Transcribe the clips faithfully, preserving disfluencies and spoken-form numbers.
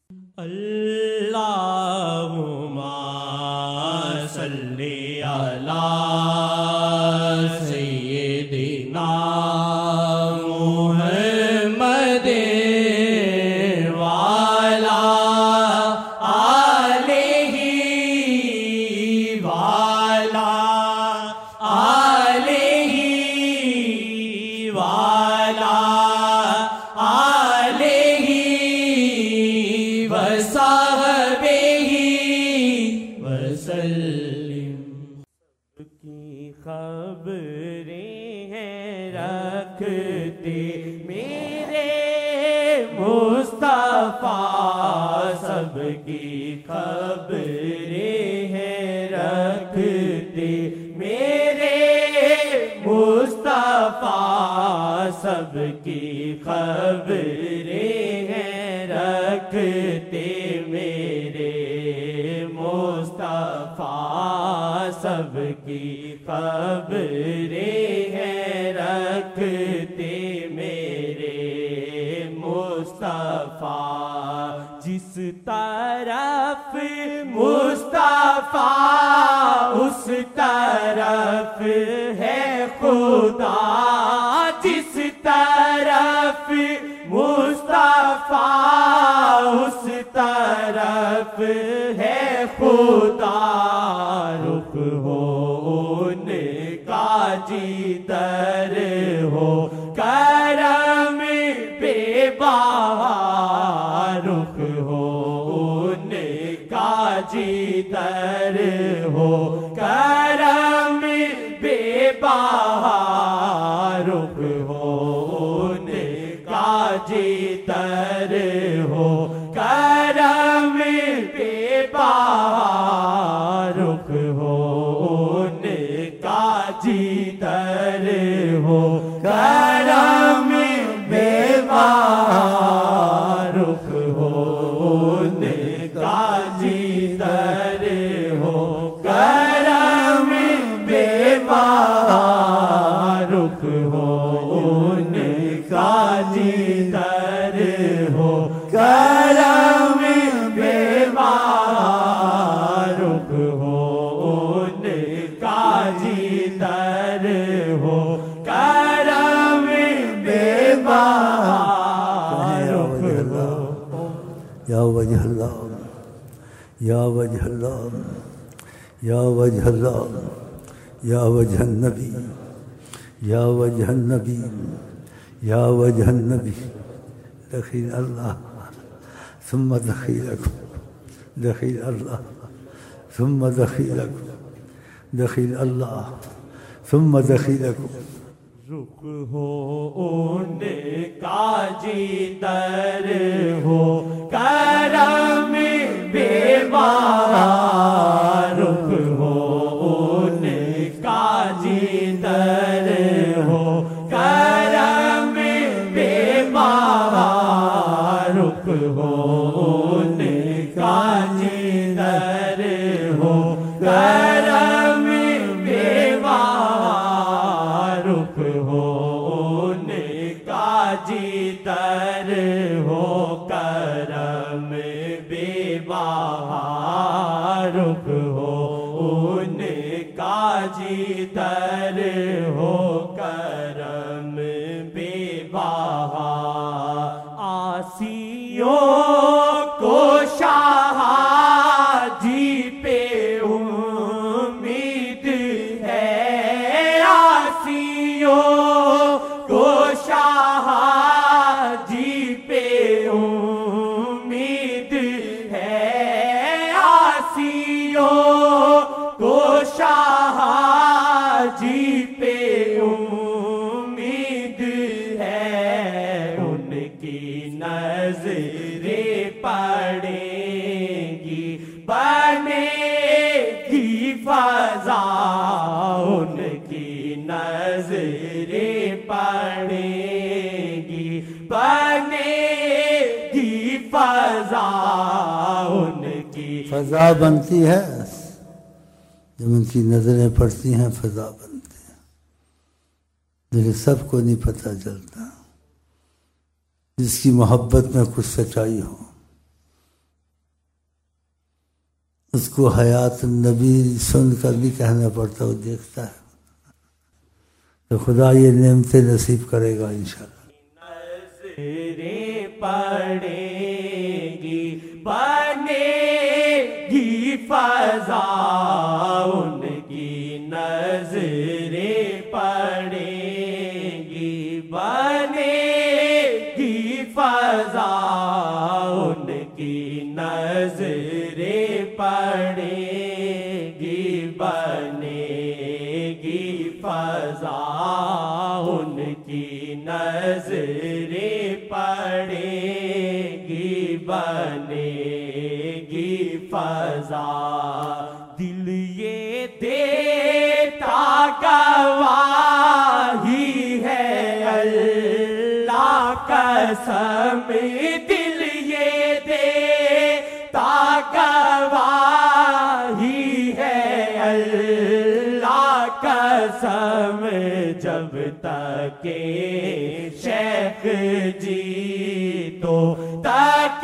اللہم صلی علی سیدنا محمد وعلی آلہ وعلی آلہ وعلی آلہ وصحبہ وسلم۔ کی خبریں ہیں رکھتے میرے مصطفیٰ، سب کی خبریں ہیں رکھتے میرے مصطفیٰ، سب کی خبریں ہیں رکھتے میرے مصطفیٰ، سب کی خبریں ہیں رکھتے میرے مصطفیٰ۔ جس طرف مصطفیٰ اس طرف ہے خدا، جس طرف مصطفیٰ اس طرف ہے خدا، رخ ہو ان کا جدھر ہو کرم بے بہا، رخ ہو ان کا جدھر ہو کرم بے بہا، رخ ہو ان کا جدھر ہو کرم بے بہا، رخ ہو ان کا جدھر ہو کرم بے بہا، رخ ہو ان کا جدھر ہو کرم بے بہا، رخ ہو ان کا جدھر ہو کرم بے بہا، رخ ہو ان کا جدھر ہو کرم بے بہا، رخ ہو۔ یا وجہ اللہ یا وجہ اللہ یا وجہ اللہ یا وجہ النبی یا وجہ النبی یا وجہ النبی، دخیل اللہ ثم دخیلکم، دخیل اللہ ثم دخیلکم، دخیل اللہ ثم دخیلکم۔ رخ ہو ان کا جدھر ہو کرم بے بہا، رخ ہو ان کا جدھر ہو کرم بے بہا، رخ ہو ان کا جدھر ہو کرم بے بہا، رخ ہو ان کا جدھر ہو کرم بے بہا، رخ ہو ان کا جدھر ہو کرم بے بہا۔ عاصیوں کو شاہ جی پہ امید ہے، عاصیوں کو شاہ جی پہ امید ہے، عاصیوں کو شاہ جی پہ امید ہے، ان کی نظریں پڑیں گی بنے گی فضا، ان کی نظریں پڑیں گی بنے گی فضا، ان کی فضا بنتی ہے جب ان کی نظریں پڑتی ہیں، فضا بنتی ہے، لیکن سب کو نہیں پتہ چلتا۔ جس کی محبت میں کچھ سچائی ہو اس کو حیات النبی سن کر نہیں کہنا پڑتا، وہ دیکھتا ہے. تو خدا یہ نعمتیں نصیب کرے گا انشاءاللہ. نظریں پڑیں گی بنے گی فضا ان کی، نظریں پڑیں گی بنے گی فضا ان کی، نظریں پڑیں گی بنے گی فضا ان کی، نظریں پڑیں گی بنے گی فضا. دل یہ دیتا گواہی ہے اللہ قسم، دل یہ دیتا گواہی ہے اللہ قسم، جب تک شیخ جی تو تک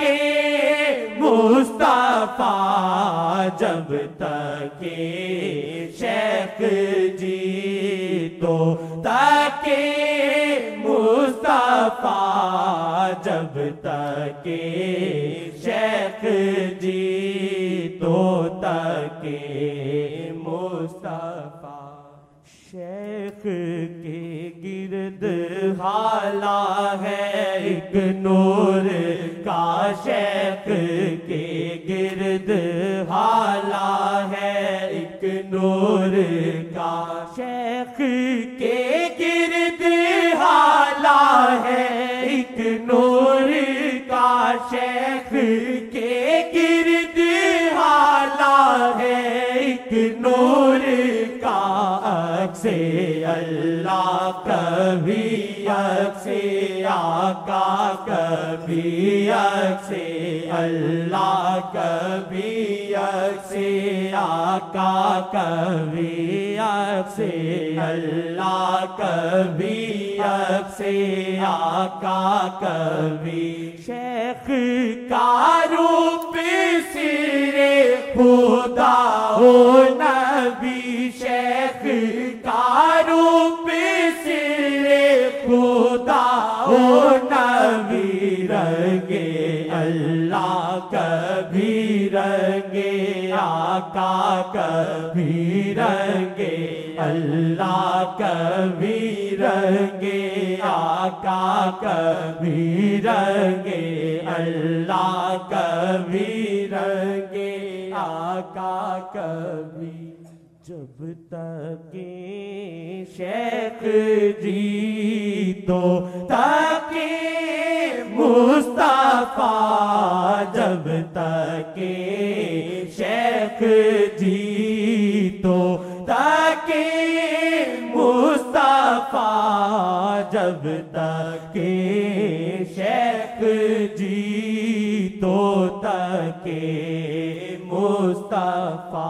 مصطفیٰ، جب تک شیخ جی تو تک مصطفیٰ، جب تک شیخ جی تو تک مصطفیٰ. شیخ کے گرد حالہ ہے ایک نور کا، شیخ کے گرد حالہ ہے ایک نور کا، شیخ کے گرد حالہ ہے ایک نور کا، شیخ کے گرد حالہ ہے ایک نور کا. سے اللہ کبھی سے آقا، کبھی سے اللہ، کبھی سے آقا، کبھی سے اللہ، کبھی سے آقا، کبھی شیخ کا روپ سرے خدا ہو نبی، شیخ کا روپ سرے خدا ہو نبی، رنگے اللہ کبھی رنگے آقا، کبھی رنگے اللہ، کبھی رنگے آقا، کبھی رنگے اللہ، کبھی رنگے آقا، کبھی. جب تک شیخ جی تو تک مصطفیٰ، جب تک شیخ جی تو تک مصطفیٰ، جب تک شیخ جی تو تک مصطفیٰ.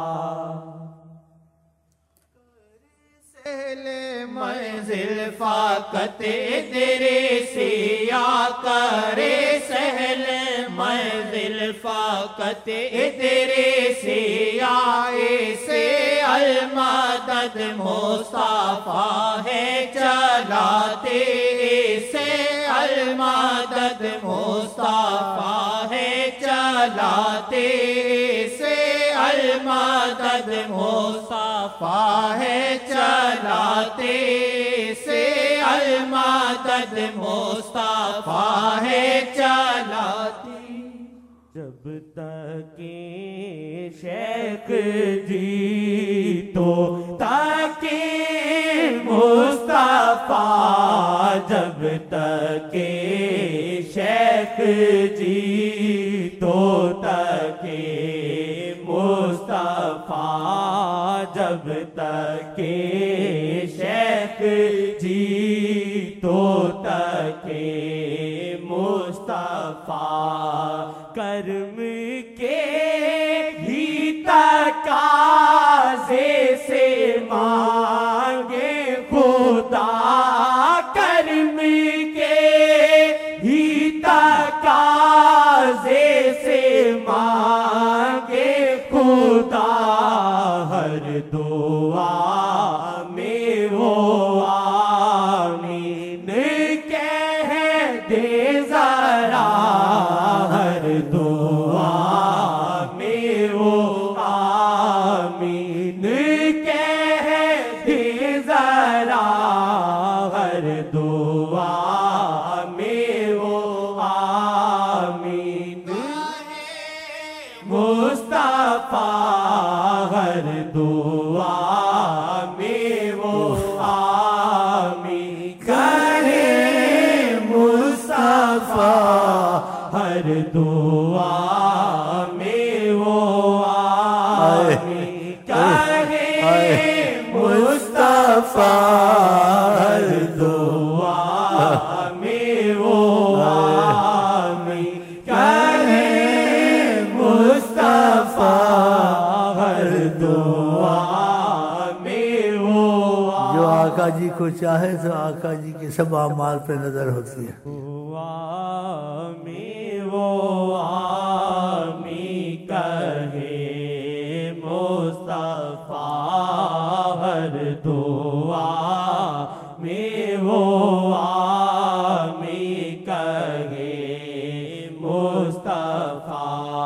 منزل فاقت تیرے سیا کرے سہل، منزل فاقت تیرے سیا سے المدد مصطفیٰ ہے چلاتے سے، المدد مصطفیٰ ہے چلاتے سے، المدد مصطفیٰ ہے چلاتے سے، المدد مصطفیٰ ہے چلاتے. جب تک شیخ جی تو تک مصطفیٰ، جب تک شیخ جی تو تک مصطفیٰ، جب تک شیخ جی تو تک مصطفیٰ. کرم کے ہی تقاضے سے مانگے خدا، کرم کے ہی تقاضے سے مانگے خدا، دعا میں وہ آمین کہہ دے ذرا، ہر دعا میں وہ آمین مصطفیٰ، ہر دعا میں وہ آمین کرے مصطفیٰ، ہر دعا میں وہ آمین کرے مصطفیٰ، ہر دعا میں وہ آمین کرے مصطفیٰ، ہر دعا میں وہ آمین۔ جو آقا جی کو چاہے تو آقا جی کے سب اعمال پہ نظر ہوتی ہے۔ دعا میں وہ آمین کہے مصطفیٰ، ہر دعا میں وہ آمین کہے مصطفیٰ۔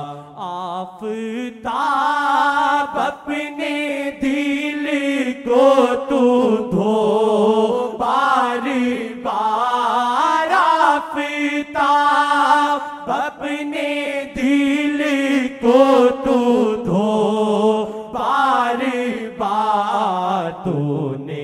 آفتاب اپنے دل کو تو دھو بار بار، آفتاب اپنے دل کو تو دھو بار بار، تو نے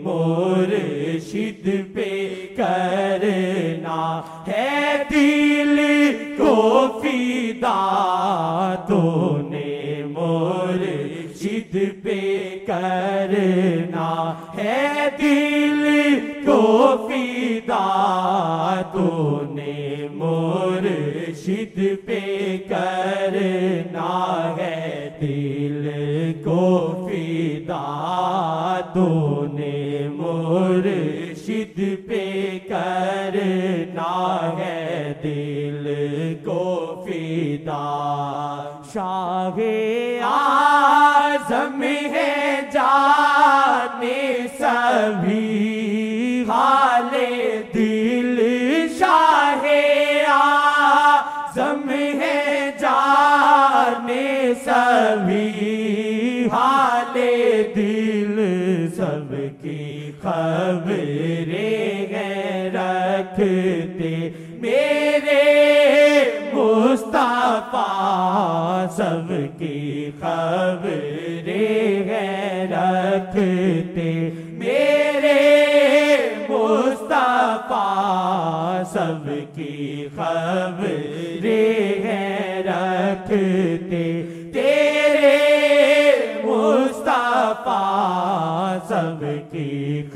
مرشد پہ کرنا ہے دل کو فدا، تو نے مرشد پہ کرنا ہے دل کو فدا، تو نے مرشد پہ کرنا ہے دل کو فدا، تو نے مرشد پہ کرنا ہے دل کو فدا۔ شاہ اعظم ہے جانے سبھی حال دل، شاہ اعظم ہے جانے سبھی حال دل، سب کی خبریں ہیں رکھتے میرے مصطفیٰ، سب کی خبریں ہیں رکھتے میرے مصطفیٰ، سب کی خبریں ہیں رکھتے تیرے مصطفیٰ، سب کی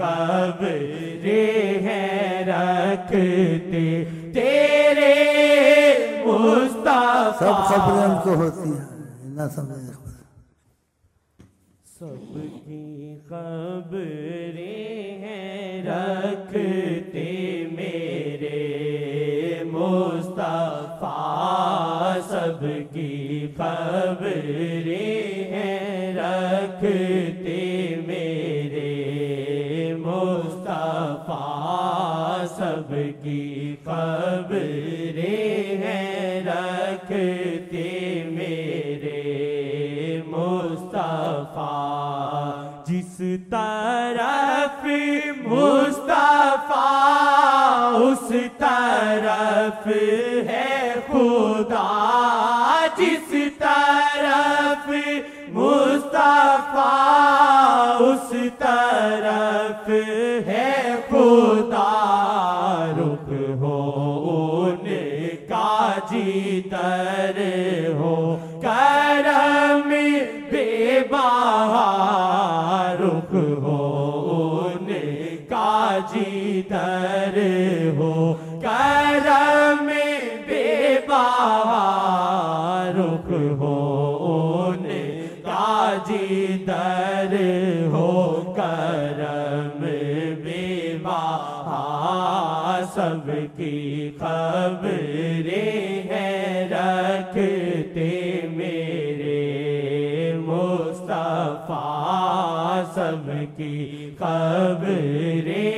خبریں ہیں رکھتے تیرے مصطفیٰ۔ سب خبریں ان کو ہوتی ہیں، نہ سمجھیں۔ سب کی خبریں ہیں رکھتے میرے مصطفیٰ، سب کی خبریں ہیں رکھتے میرے مصطفیٰ، سب کی خبریں ہیں رکھتے میرے مصطفیٰ۔ جس طرف مصطفیٰ اس طرف ہے خدا، جس طرف مصطفیٰ اس طرف ہے خدا، رخ ہو ان کا جدھر ہو کرم بے بہا، رخ ہو ان کا جدھر ہو کرم بے بہا، رخ ہو ان کا جدھر ہو کرم بے بہا، سب کی خبریں ہیں رکھتے میرے مصطفیٰ، سب کی خبریں